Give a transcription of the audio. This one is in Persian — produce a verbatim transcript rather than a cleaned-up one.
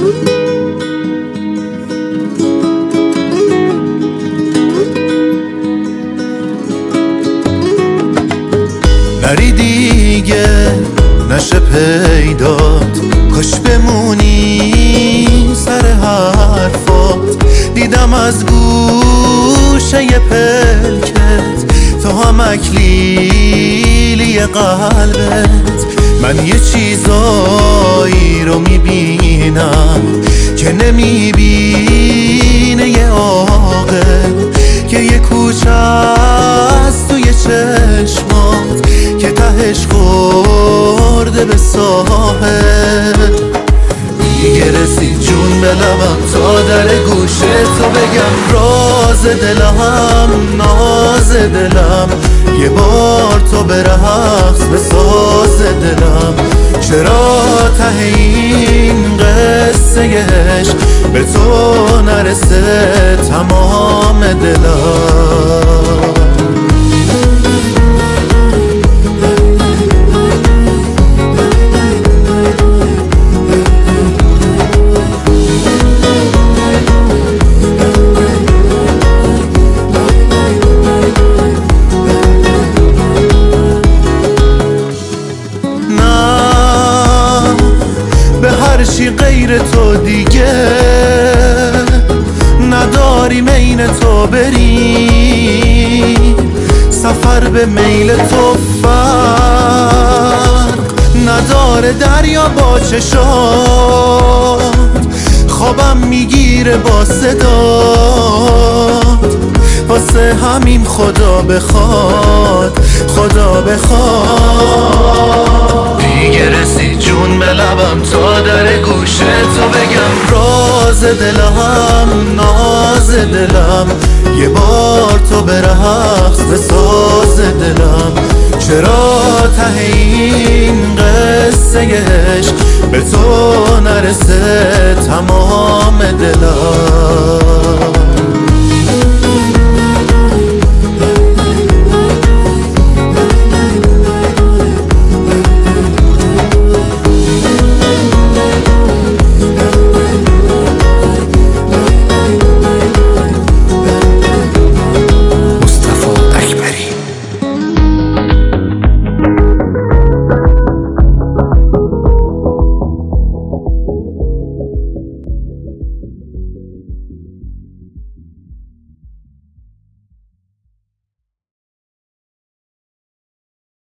نری دیگه نشه پیدات، کاش بمونی سر حرفات. دیدم از گوشه پلکت تو هم اکلیلی قلبت. من یه چیزایی رو میبینم که نمیبینه یه عاقل، که یه کوچه است توی چشمات که تهش خورده به ساحل. دیگه رسید جون به لبم تا در گوشه تو بگم راز دلم، ناز دلم. یه بار تو به رقص بساز دلم. چرا ته این قصه عشق به تو نرسه تمام دلم؟ هرچی غیر تو دیگه نداریم این تو بریم. سفر به میل تو فرق نداره، دریا با چشات خوابم میگیره با صدات. واسه همین خدا بخواد، خدا بخواد دیگه رسید جون به لبم تا در گوشه تو بگم راز دلم، ناز دلم. یه بار تو به رقص بساز دلم. چرا ته این قصه عشق به تو نرسه تمام دلم؟